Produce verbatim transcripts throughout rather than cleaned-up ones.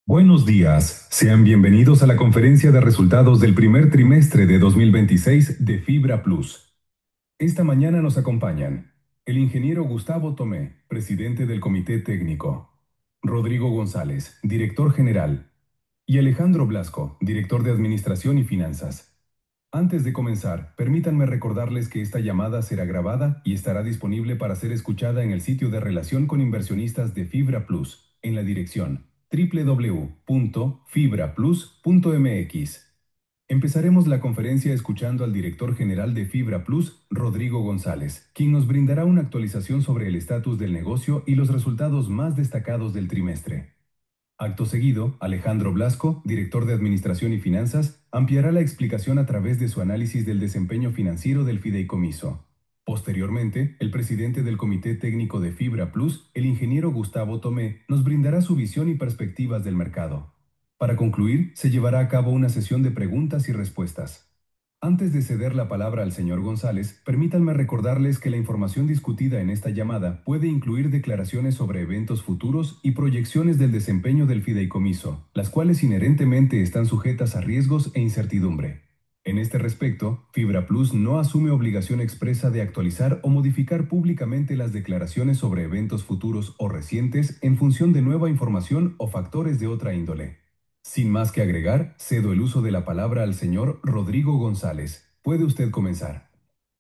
Buenos días, sean bienvenidos a la conferencia de resultados del primer trimestre de dos mil veintiséis de Fibra Plus. Esta mañana nos acompañan el ingeniero Gustavo Tomé, presidente del Comité Técnico, Rodrigo González, director general, y Alejandro Blasco, director de Administración y Finanzas. Antes de comenzar, permítanme recordarles que esta llamada será grabada y estará disponible para ser escuchada en el sitio de relación con inversionistas de Fibra Plus, en la dirección doble u doble u doble u punto fibra plus punto m x. Empezaremos la conferencia escuchando al director general de Fibra Plus, Rodrigo González, quien nos brindará una actualización sobre el estatus del negocio y los resultados más destacados del trimestre. Acto seguido, Alejandro Blasco, director de Administración y Finanzas, ampliará la explicación a través de su análisis del desempeño financiero del fideicomiso. Posteriormente, el presidente del Comité Técnico de Fibra Plus, el ingeniero Gustavo Tomé, nos brindará su visión y perspectivas del mercado. Para concluir, se llevará a cabo una sesión de preguntas y respuestas. Antes de ceder la palabra al señor González, permítanme recordarles que la información discutida en esta llamada puede incluir declaraciones sobre eventos futuros y proyecciones del desempeño del fideicomiso, las cuales inherentemente están sujetas a riesgos e incertidumbre. En este respecto, Fibra Plus no asume obligación expresa de actualizar o modificar públicamente las declaraciones sobre eventos futuros o recientes en función de nueva información o factores de otra índole. Sin más que agregar, cedo el uso de la palabra al señor Rodrigo González. Puede usted comenzar.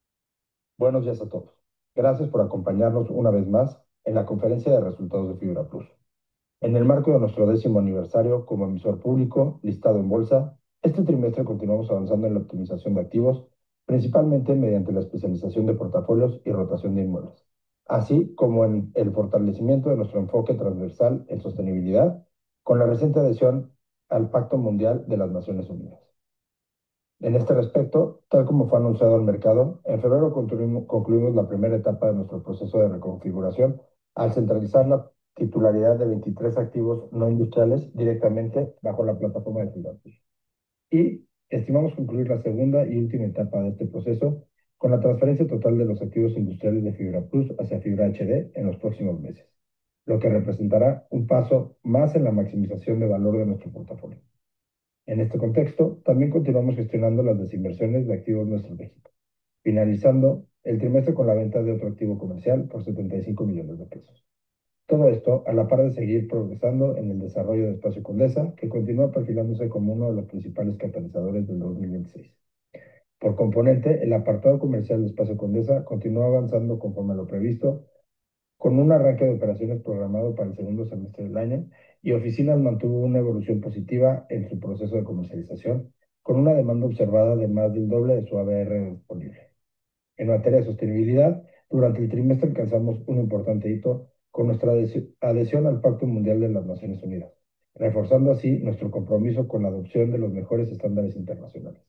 Buenos días a todos. Gracias por acompañarnos una vez más en la conferencia de resultados de Fibra Plus. En el marco de nuestro décimo aniversario como emisor público listado en bolsa, este trimestre continuamos avanzando en la optimización de activos, principalmente mediante la especialización de portafolios y rotación de inmuebles, así como en el fortalecimiento de nuestro enfoque transversal en sostenibilidad, con la reciente adhesión al Pacto Mundial de las Naciones Unidas. En este respecto, tal como fue anunciado al mercado, en febrero concluimos la primera etapa de nuestro proceso de reconfiguración al centralizar la titularidad de veintitrés activos no industriales directamente bajo la plataforma de Fibra Plus. Y estimamos concluir la segunda y última etapa de este proceso con la transferencia total de los activos industriales de Fibra Plus hacia Fibra H D en los próximos meses, lo que representará un paso más en la maximización de valor de nuestro portafolio. En este contexto, también continuamos gestionando las desinversiones de activos no estratégicos, finalizando el trimestre con la venta de otro activo comercial por setenta y cinco millones de pesos. Todo esto a la par de seguir progresando en el desarrollo de Espacio Condesa, que continúa perfilándose como uno de los principales catalizadores del dos mil veintiséis. Por componente, el apartado comercial de Espacio Condesa continúa avanzando conforme a lo previsto, con un arranque de operaciones programado para el segundo semestre del año, y Oficinas mantuvo una evolución positiva en su proceso de comercialización, con una demanda observada de más del doble de su A B R disponible. En materia de sostenibilidad, durante el trimestre alcanzamos un importante hito con nuestra adhesión al Pacto Mundial de las Naciones Unidas, reforzando así nuestro compromiso con la adopción de los mejores estándares internacionales.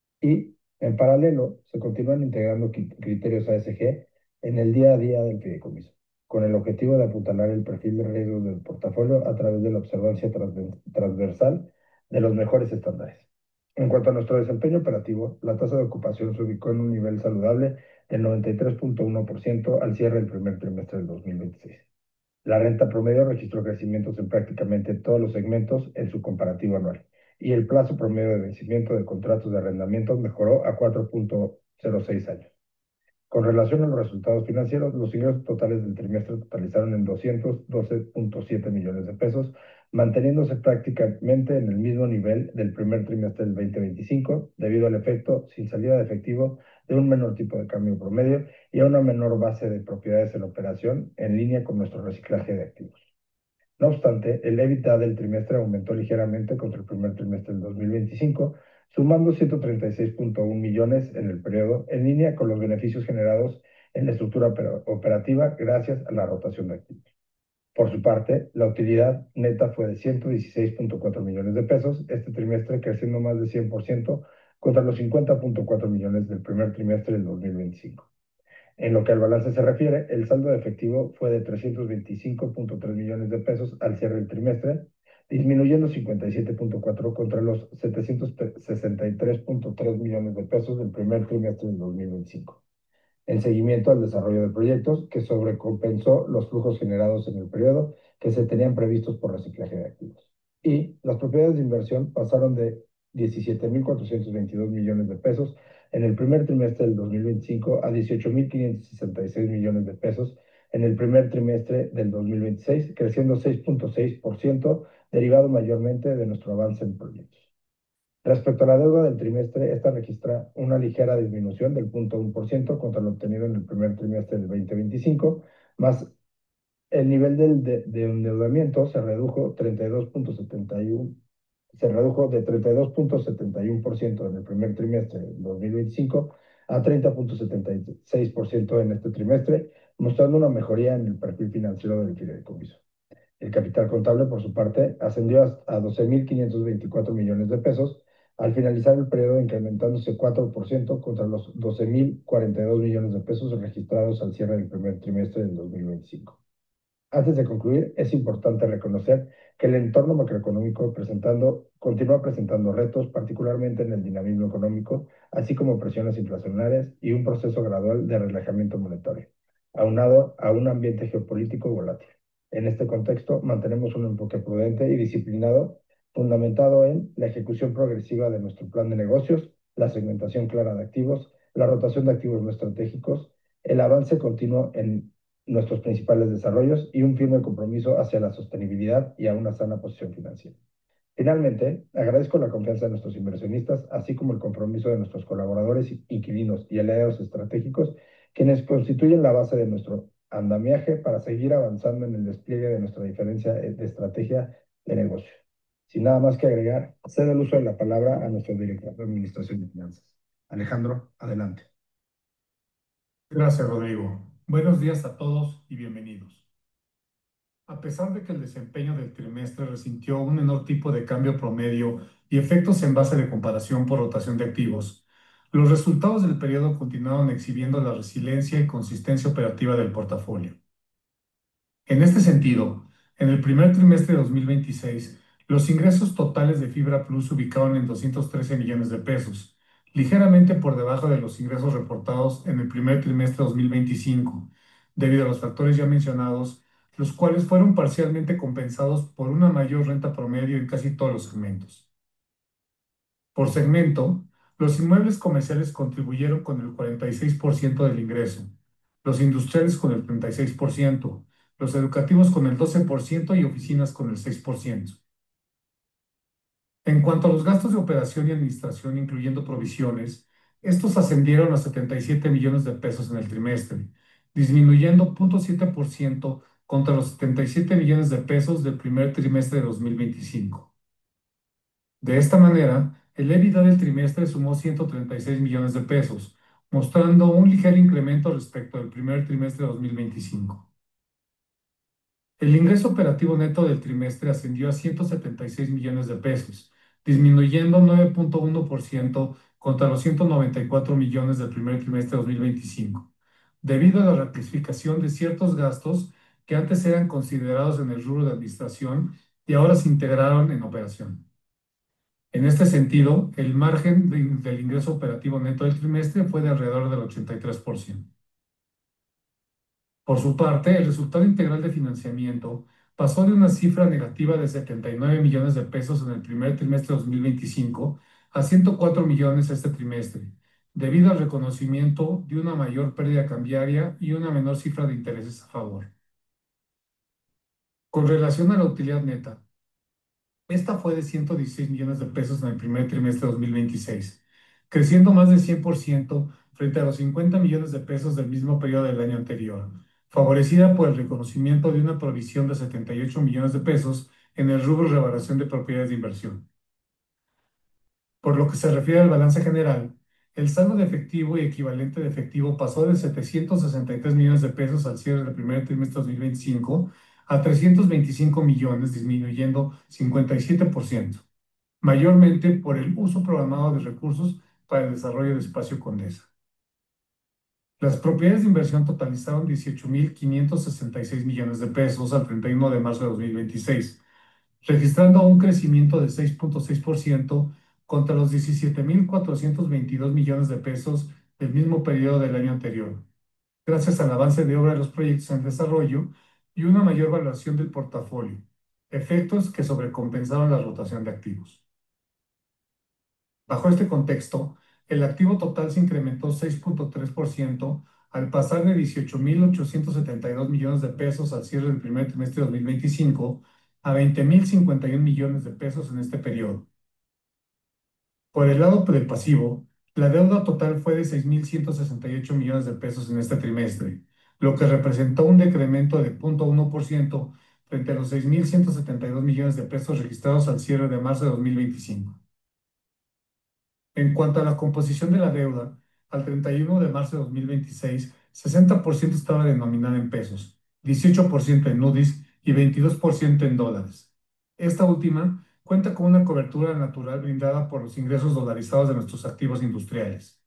Y, en paralelo, se continúan integrando criterios A S G en el día a día del fideicomiso, con el objetivo de apuntalar el perfil de riesgo del portafolio a través de la observancia transversal de los mejores estándares. En cuanto a nuestro desempeño operativo, la tasa de ocupación se ubicó en un nivel saludable del noventa y tres punto uno por ciento al cierre del primer trimestre del dos mil veintiséis. La renta promedio registró crecimientos en prácticamente todos los segmentos en su comparativo anual, y el plazo promedio de vencimiento de contratos de arrendamiento mejoró a cuatro punto cero seis años. Con relación a los resultados financieros, los ingresos totales del trimestre totalizaron en doscientos doce punto siete millones de pesos, manteniéndose prácticamente en el mismo nivel del primer trimestre del dos mil veinticinco, debido al efecto sin salida de efectivo de un menor tipo de cambio promedio y a una menor base de propiedades en operación en línea con nuestro reciclaje de activos. No obstante, el EBITDA del trimestre aumentó ligeramente contra el primer trimestre del dos mil veinticinco, sumando ciento treinta y seis punto uno millones en el periodo, en línea con los beneficios generados en la estructura operativa gracias a la rotación de activos. Por su parte, la utilidad neta fue de ciento dieciséis punto cuatro millones de pesos este trimestre, creciendo más de cien por ciento contra los cincuenta punto cuatro millones del primer trimestre del dos mil veinticinco. En lo que al balance se refiere, el saldo de efectivo fue de trescientos veinticinco punto tres millones de pesos al cierre del trimestre, disminuyendo cincuenta y siete punto cuatro contra los setecientos sesenta y tres punto tres millones de pesos del primer trimestre del dos mil veinticinco. En seguimiento al desarrollo de proyectos que sobrecompensó los flujos generados en el periodo que se tenían previstos por reciclaje de activos. y las propiedades de inversión pasaron de diecisiete mil cuatrocientos veintidós millones de pesos en el primer trimestre del dos mil veinticinco a dieciocho mil quinientos sesenta y seis millones de pesos en el primer trimestre del dos mil veintiséis, creciendo seis punto seis por ciento, derivado mayormente de nuestro avance en proyectos. Respecto a la deuda del trimestre, esta registra una ligera disminución del cero punto uno por ciento contra lo obtenido en el primer trimestre del dos mil veinticinco, más el nivel del de, de endeudamiento se redujo treinta y dos punto setenta y uno, se redujo de treinta y dos punto setenta y uno por ciento en el primer trimestre del dos mil veinticinco a treinta punto setenta y seis por ciento en este trimestre, mostrando una mejoría en el perfil financiero del fideicomiso. El capital contable, por su parte, ascendió a doce mil quinientos veinticuatro millones de pesos al finalizar el periodo, incrementándose cuatro por ciento contra los doce mil cuarenta y dos millones de pesos registrados al cierre del primer trimestre del dos mil veinticinco. Antes de concluir, es importante reconocer que el entorno macroeconómico presentando, continúa presentando retos, particularmente en el dinamismo económico, así como presiones inflacionarias y un proceso gradual de relajamiento monetario, aunado a un ambiente geopolítico volátil. En este contexto, mantenemos un enfoque prudente y disciplinado, fundamentado en la ejecución progresiva de nuestro plan de negocios, la segmentación clara de activos, la rotación de activos no estratégicos, el avance continuo en nuestros principales desarrollos y un firme compromiso hacia la sostenibilidad y a una sana posición financiera. Finalmente, agradezco la confianza de nuestros inversionistas, así como el compromiso de nuestros colaboradores, inquilinos y aliados estratégicos, quienes constituyen la base de nuestro andamiaje para seguir avanzando en el despliegue de nuestra diferencia de estrategia de negocio. Sin nada más que agregar, cedo el uso de la palabra a nuestro director de Administración y Finanzas. Alejandro, adelante. Gracias, Rodrigo. Buenos días a todos y bienvenidos. A pesar de que el desempeño del trimestre resintió un menor tipo de cambio promedio y efectos en base de comparación por rotación de activos, los resultados del periodo continuaron exhibiendo la resiliencia y consistencia operativa del portafolio. En este sentido, en el primer trimestre de dos mil veintiséis, los ingresos totales de Fibra Plus se ubicaron en doscientos trece millones de pesos, ligeramente por debajo de los ingresos reportados en el primer trimestre de dos mil veinticinco, debido a los factores ya mencionados, los cuales fueron parcialmente compensados por una mayor renta promedio en casi todos los segmentos. Por segmento, los inmuebles comerciales contribuyeron con el cuarenta y seis por ciento del ingreso, los industriales con el treinta y seis por ciento, los educativos con el doce por ciento y oficinas con el seis por ciento. En cuanto a los gastos de operación y administración, incluyendo provisiones, estos ascendieron a setenta y siete millones de pesos en el trimestre, disminuyendo cero punto siete por ciento contra los setenta y siete millones de pesos del primer trimestre de dos mil veinticinco. De esta manera, el EBITDA del trimestre sumó ciento treinta y seis millones de pesos, mostrando un ligero incremento respecto al primer trimestre de dos mil veinticinco. El ingreso operativo neto del trimestre ascendió a ciento setenta y seis millones de pesos, disminuyendo nueve punto uno por ciento contra los ciento noventa y cuatro millones del primer trimestre de dos mil veinticinco, debido a la reclasificación de ciertos gastos que antes eran considerados en el rubro de administración y ahora se integraron en operación. En este sentido, el margen de, del ingreso operativo neto del trimestre fue de alrededor del ochenta y tres por ciento. Por su parte, el resultado integral de financiamiento pasó de una cifra negativa de setenta y nueve millones de pesos en el primer trimestre de dos mil veinticinco a ciento cuatro millones este trimestre, debido al reconocimiento de una mayor pérdida cambiaria y una menor cifra de intereses a favor. Con relación a la utilidad neta, esta fue de ciento dieciséis millones de pesos en el primer trimestre de dos mil veintiséis, creciendo más del cien por ciento frente a los cincuenta millones de pesos del mismo periodo del año anterior, favorecida por el reconocimiento de una provisión de setenta y ocho millones de pesos en el rubro de revaloración de propiedades de inversión. Por lo que se refiere al balance general, el saldo de efectivo y equivalente de efectivo pasó de setecientos sesenta y tres millones de pesos al cierre del primer trimestre de dos mil veinticinco a trescientos veinticinco millones, disminuyendo cincuenta y siete por ciento, mayormente por el uso programado de recursos para el desarrollo de Espacio Condesa. Las propiedades de inversión totalizaron dieciocho mil quinientos sesenta y seis millones de pesos al treinta y uno de marzo de dos mil veintiséis, registrando un crecimiento de seis punto seis por ciento contra los diecisiete mil cuatrocientos veintidós millones de pesos del mismo periodo del año anterior, gracias al avance de obra de los proyectos en desarrollo y una mayor valoración del portafolio, efectos que sobrecompensaron la rotación de activos. Bajo este contexto, el activo total se incrementó seis punto tres por ciento al pasar de dieciocho mil ochocientos setenta y dos millones de pesos al cierre del primer trimestre de dos mil veinticinco a veinte mil cincuenta y un millones de pesos en este periodo. Por el lado del pasivo, la deuda total fue de seis mil ciento sesenta y ocho millones de pesos en este trimestre, lo que representó un decremento de cero punto uno por ciento frente a los seis mil ciento setenta y dos millones de pesos registrados al cierre de marzo de dos mil veinticinco. En cuanto a la composición de la deuda, al treinta y uno de marzo de dos mil veintiséis, sesenta por ciento estaba denominada en pesos, dieciocho por ciento en UDIs y veintidós por ciento en dólares. Esta última cuenta con una cobertura natural brindada por los ingresos dolarizados de nuestros activos industriales.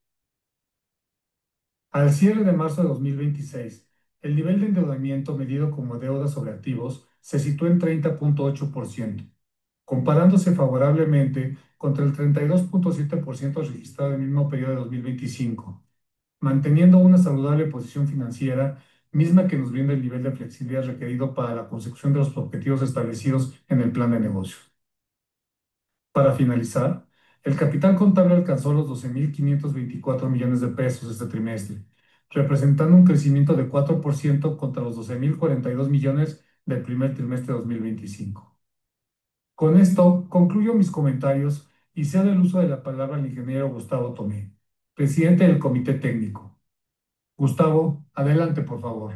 Al cierre de marzo de dos mil veintiséis, el nivel de endeudamiento medido como deuda sobre activos se situó en treinta punto ocho por ciento, comparándose favorablemente contra el treinta y dos punto siete por ciento registrado en el mismo periodo de dos mil veinticinco, manteniendo una saludable posición financiera, misma que nos brinda el nivel de flexibilidad requerido para la consecución de los objetivos establecidos en el plan de negocio. Para finalizar, el capital contable alcanzó los doce mil quinientos veinticuatro millones de pesos este trimestre, representando un crecimiento de cuatro por ciento contra los doce mil cuarenta y dos millones del primer trimestre de dos mil veinticinco. Con esto concluyo mis comentarios y cedo el uso de la palabra al ingeniero Gustavo Tomé, presidente del Comité Técnico. Gustavo, adelante, por favor.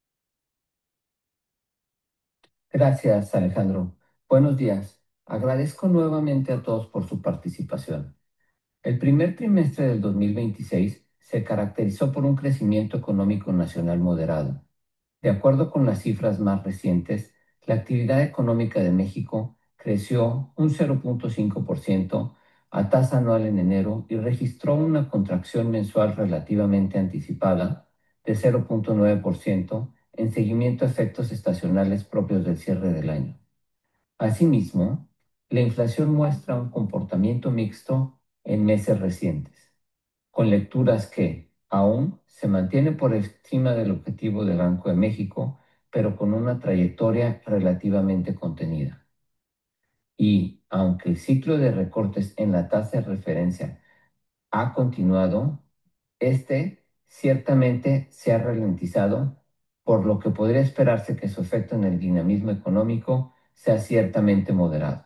Gracias, Alejandro. Buenos días. Agradezco nuevamente a todos por su participación. El primer trimestre del dos mil veintiséis se caracterizó por un crecimiento económico nacional moderado. De acuerdo con las cifras más recientes, la actividad económica de México creció un cero punto cinco por ciento a tasa anual en enero y registró una contracción mensual relativamente anticipada de cero punto nueve por ciento en seguimiento a efectos estacionales propios del cierre del año. Asimismo, la inflación muestra un comportamiento mixto en meses recientes, con lecturas que aún se mantienen por encima del objetivo del Banco de México, pero con una trayectoria relativamente contenida. Y aunque el ciclo de recortes en la tasa de referencia ha continuado, este ciertamente se ha ralentizado, por lo que podría esperarse que su efecto en el dinamismo económico sea ciertamente moderado.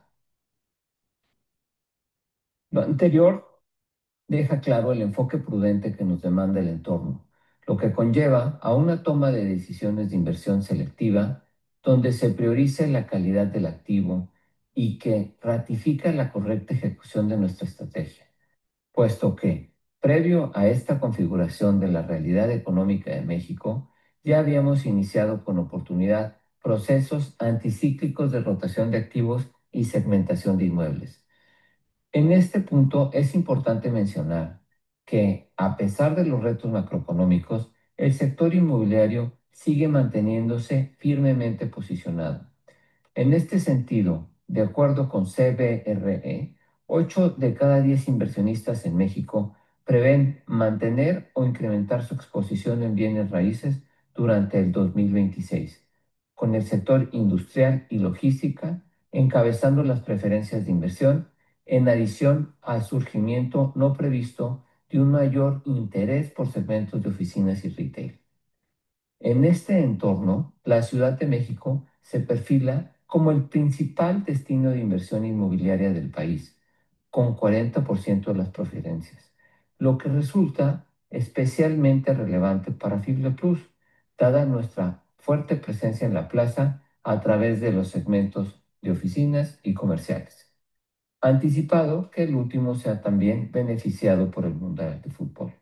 Lo anterior deja claro el enfoque prudente que nos demanda el entorno, lo que conlleva a una toma de decisiones de inversión selectiva donde se priorice la calidad del activo y que ratifica la correcta ejecución de nuestra estrategia, puesto que, previo a esta configuración de la realidad económica de México, ya habíamos iniciado con oportunidad procesos anticíclicos de rotación de activos y segmentación de inmuebles. En este punto es importante mencionar que, a pesar de los retos macroeconómicos, el sector inmobiliario sigue manteniéndose firmemente posicionado. En este sentido, de acuerdo con C B R E, ocho de cada diez inversionistas en México prevén mantener o incrementar su exposición en bienes raíces durante el dos mil veintiséis, con el sector industrial y logística encabezando las preferencias de inversión, en adición al surgimiento no previsto de un mayor interés por segmentos de oficinas y retail. En este entorno, la Ciudad de México se perfila como el principal destino de inversión inmobiliaria del país, con cuarenta por ciento de las preferencias, lo que resulta especialmente relevante para Fibra Plus, dada nuestra fuerte presencia en la plaza a través de los segmentos de oficinas y comerciales. Anticipado que el último sea también beneficiado por el Mundial de Fútbol.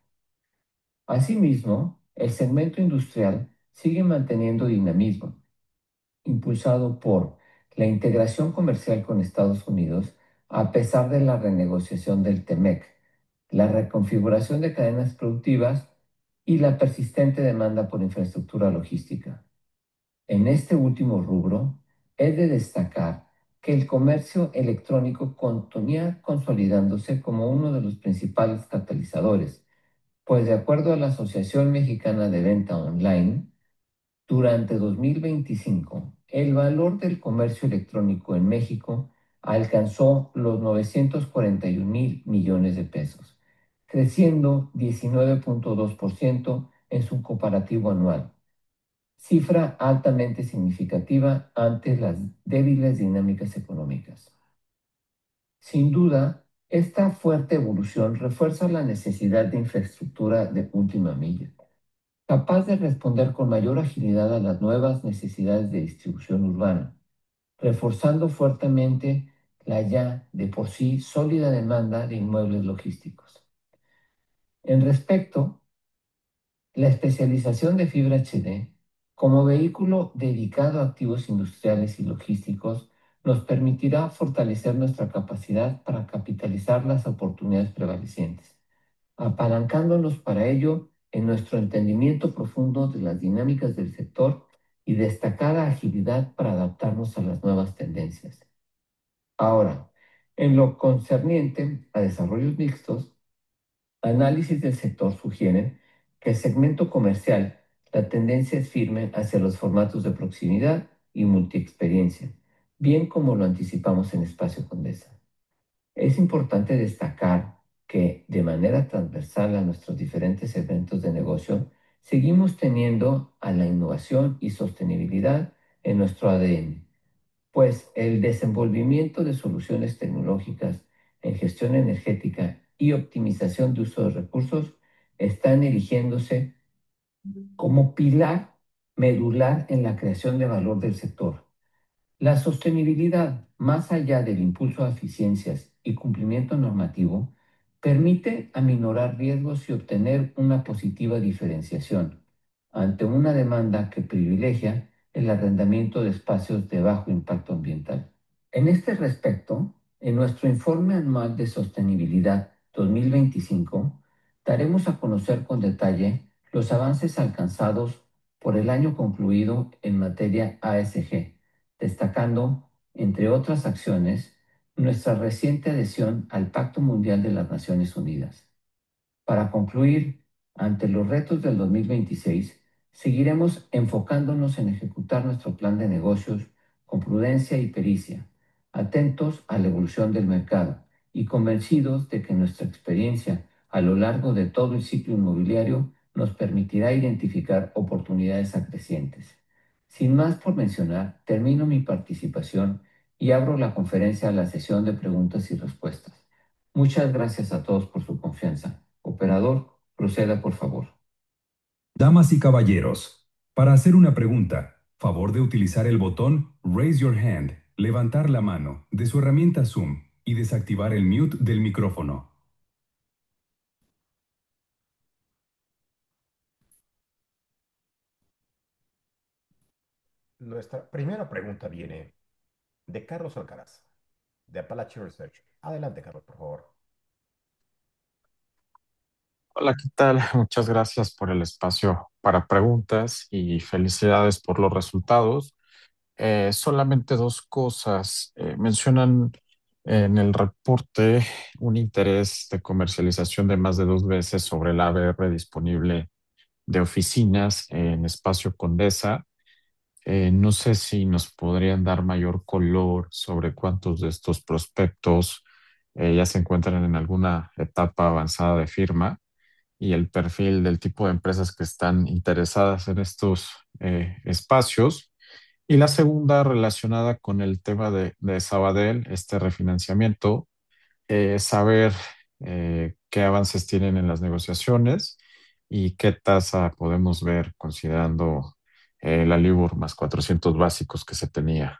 Asimismo, el segmento industrial sigue manteniendo dinamismo, impulsado por la integración comercial con Estados Unidos, a pesar de la renegociación del TEMEC, la reconfiguración de cadenas productivas y la persistente demanda por infraestructura logística. En este último rubro, es de destacar que el comercio electrónico continúa consolidándose como uno de los principales catalizadores, pues de acuerdo a la Asociación Mexicana de Venta Online, durante dos mil veinticinco, el valor del comercio electrónico en México alcanzó los novecientos cuarenta y un mil millones de pesos, creciendo diecinueve punto dos por ciento en su comparativo anual, cifra altamente significativa ante las débiles dinámicas económicas. Sin duda, esta fuerte evolución refuerza la necesidad de infraestructura de última milla, capaz de responder con mayor agilidad a las nuevas necesidades de distribución urbana, reforzando fuertemente la ya de por sí sólida demanda de inmuebles logísticos. En respecto, la especialización de fibra H D como vehículo dedicado a activos industriales y logísticos nos permitirá fortalecer nuestra capacidad para capitalizar las oportunidades prevalecientes, apalancándonos para ello en nuestro entendimiento profundo de las dinámicas del sector y destacada agilidad para adaptarnos a las nuevas tendencias. Ahora, en lo concerniente a desarrollos mixtos, análisis del sector sugieren que el segmento comercial, la tendencia es firme hacia los formatos de proximidad y multiexperiencia, bien como lo anticipamos en Espacio Condesa. Es importante destacar que, de manera transversal a nuestros diferentes eventos de negocio, seguimos teniendo a la innovación y sostenibilidad en nuestro A D N, pues el desenvolvimiento de soluciones tecnológicas en gestión energética y optimización de uso de recursos están erigiéndose como pilar medular en la creación de valor del sector. La sostenibilidad, más allá del impulso a eficiencias y cumplimiento normativo, permite aminorar riesgos y obtener una positiva diferenciación ante una demanda que privilegia el arrendamiento de espacios de bajo impacto ambiental. En este respecto, en nuestro informe anual de sostenibilidad dos mil veinticinco, daremos a conocer con detalle los avances alcanzados por el año concluido en materia A S G, destacando, entre otras acciones, nuestra reciente adhesión al Pacto Mundial de las Naciones Unidas. Para concluir, ante los retos del dos mil veintiséis, seguiremos enfocándonos en ejecutar nuestro plan de negocios con prudencia y pericia, atentos a la evolución del mercado y convencidos de que nuestra experiencia a lo largo de todo el ciclo inmobiliario nos permitirá identificar oportunidades acrecientes. Sin más por mencionar, termino mi participación y abro la conferencia a la sesión de preguntas y respuestas. Muchas gracias a todos por su confianza. Operador, proceda por favor. Damas y caballeros, para hacer una pregunta, favor de utilizar el botón Raise Your Hand, levantar la mano de su herramienta Zoom y desactivar el mute del micrófono. Nuestra primera pregunta viene de Carlos Alcaraz, de Appalachia Research. Adelante, Carlos, por favor. Hola, ¿qué tal? Muchas gracias por el espacio para preguntas y felicidades por los resultados. Eh, solamente dos cosas. Eh, mencionan en el reporte un interés de comercialización de más de dos veces sobre el A B R disponible de oficinas en Espacio Condesa. Eh, no sé si nos podrían dar mayor color sobre cuántos de estos prospectos eh, ya se encuentran en alguna etapa avanzada de firma y el perfil del tipo de empresas que están interesadas en estos eh, espacios. Y la segunda relacionada con el tema de, de Sabadell, este refinanciamiento, eh, saber eh, qué avances tienen en las negociaciones y qué tasa podemos ver considerando eh, la LIBOR más cuatrocientos básicos que se tenía.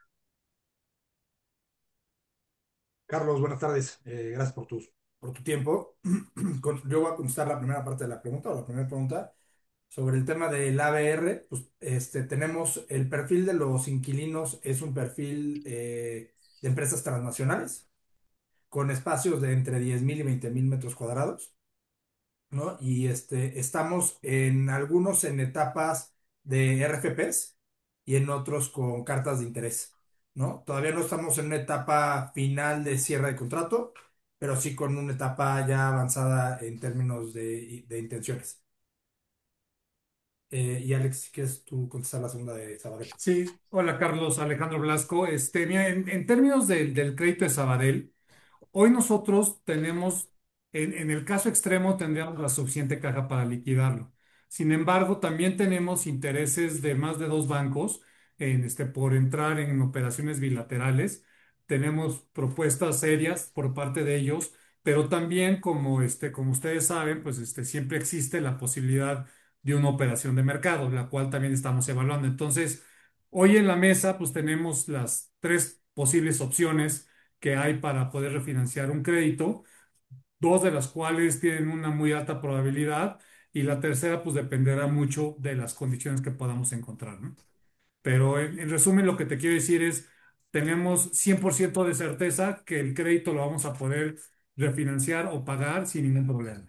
Carlos, buenas tardes. Eh, gracias por tu, por tu tiempo. Con- Yo voy a contestar la primera parte de la pregunta, o la primera pregunta, sobre el tema del A B R. Pues, este, tenemos el perfil de los inquilinos, es un perfil eh, de empresas transnacionales, con espacios de entre diez mil y veinte mil metros cuadrados, ¿no? Y este, estamos en algunos en etapas de R F Ps y en otros con cartas de interés, ¿no? Todavía no estamos en una etapa final de cierre de contrato, pero sí con una etapa ya avanzada en términos de, de intenciones. Eh, y Alex, si quieres tú contestar la segunda de Sabadell. Sí, hola Carlos, Alejandro Blasco. Este, mira, en, en términos del del crédito de Sabadell, hoy nosotros tenemos, en, en el caso extremo, tendríamos la suficiente caja para liquidarlo. Sin embargo, también tenemos intereses de más de dos bancos en, este, por entrar en operaciones bilaterales. Tenemos propuestas serias por parte de ellos, pero también, como, este, como ustedes saben, pues este, siempre existe la posibilidad de una operación de mercado, la cual también estamos evaluando. Entonces, hoy en la mesa, pues tenemos las tres posibles opciones que hay para poder refinanciar un crédito, dos de las cuales tienen una muy alta probabilidad y la tercera pues dependerá mucho de las condiciones que podamos encontrar, ¿no? Pero en, en resumen lo que te quiero decir es, tenemos cien por ciento de certeza que el crédito lo vamos a poder refinanciar o pagar sin ningún problema.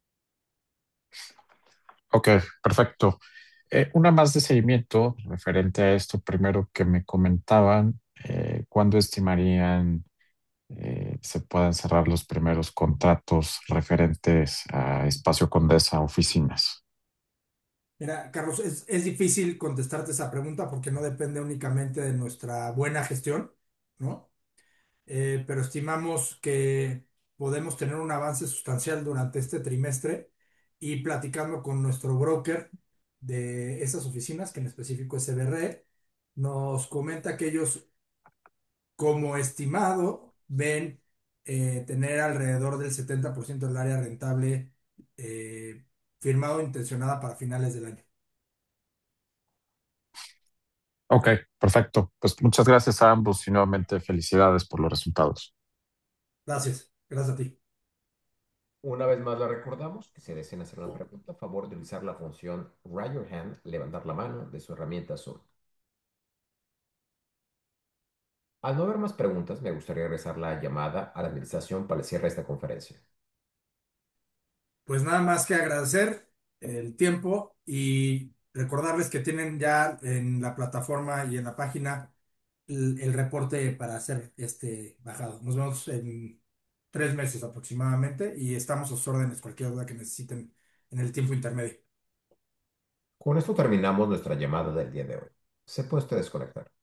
Ok, perfecto. Eh, una más de seguimiento referente a esto primero que me comentaban, eh, ¿cuándo estimarían eh, se puedan cerrar los primeros contratos referentes a Espacio Condesa oficinas? Mira, Carlos, es, es difícil contestarte esa pregunta porque no depende únicamente de nuestra buena gestión, ¿no? Eh, pero estimamos que podemos tener un avance sustancial durante este trimestre y platicando con nuestro broker de esas oficinas, que en específico es C B R E, nos comenta que ellos como estimado ven eh, tener alrededor del setenta por ciento del área rentable eh, firmado o intencionada para finales del año. Ok, perfecto. Pues muchas gracias a ambos y nuevamente felicidades por los resultados. Gracias, gracias a ti. Una vez más le recordamos que si desean hacer una pregunta, a favor de utilizar la función Raise Your Hand, levantar la mano de su herramienta Zoom. Al no haber más preguntas, me gustaría regresar la llamada a la administración para el cierre de esta conferencia. Pues nada más que agradecer el tiempo y recordarles que tienen ya en la plataforma y en la página el, el reporte para hacer este bajado. Nos vemos en tres meses aproximadamente y estamos a sus órdenes cualquier duda que necesiten en el tiempo intermedio. Con esto terminamos nuestra llamada del día de hoy. Se puede usted desconectar.